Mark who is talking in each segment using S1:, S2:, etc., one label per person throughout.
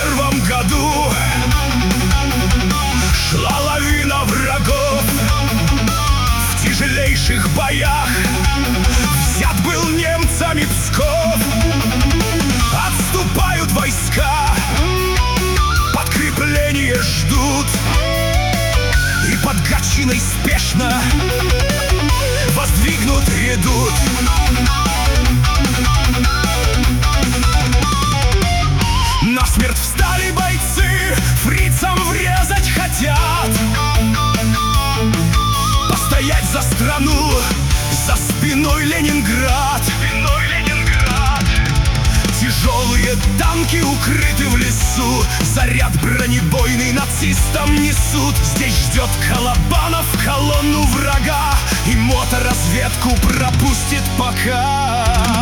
S1: 41 году шла лавина врагов. В тяжелейших боях взят был немцами Псков. Отступают войска, подкрепление ждут, и под Гатчиной спешно воздвигнут редут. Насмерть встали бойцы, фрицам врезать хотят. Постоять за страну, за спиной Ленинград. Тяжелые танки укрыты в лесу, заряд бронебойный нацистам несут. Здесь ждет Колобанов колонну врага, и моторазведку пропустит пока.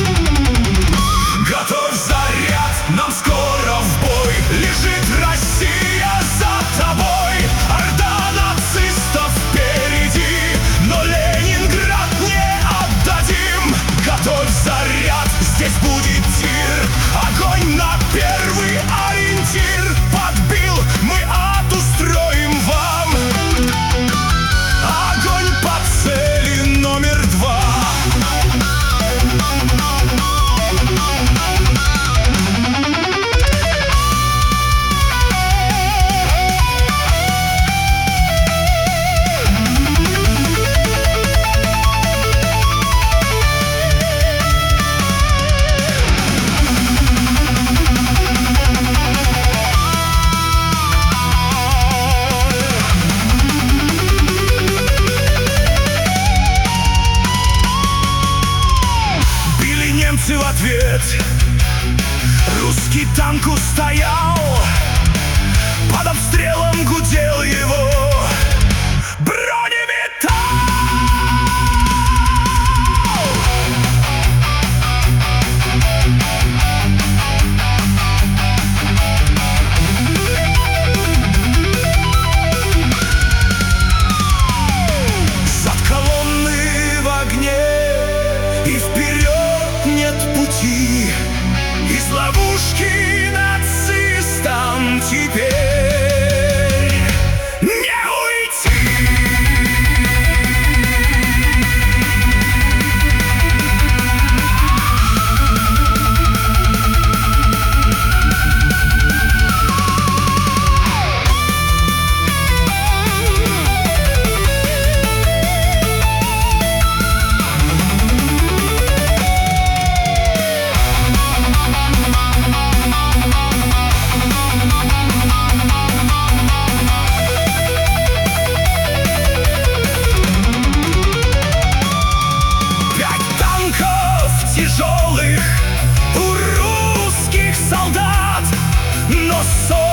S1: Готовь заряд, нам скоро в бой. Лежит Россия за тобой, орда нацистов впереди, но Ленинград не отдадим. Готовь заряд, здесь будет тир, огонь на первый ориентир. Подбил, мы ад устроим вам, огонь по цели номер 2. В ответ русский танк устоял, под обстрелом гудел его бронеметалл. Зад колонны в огне, и вперед нет пути. Из ловушки нацистам теперь не уйти. Тяжелых у русских солдат, но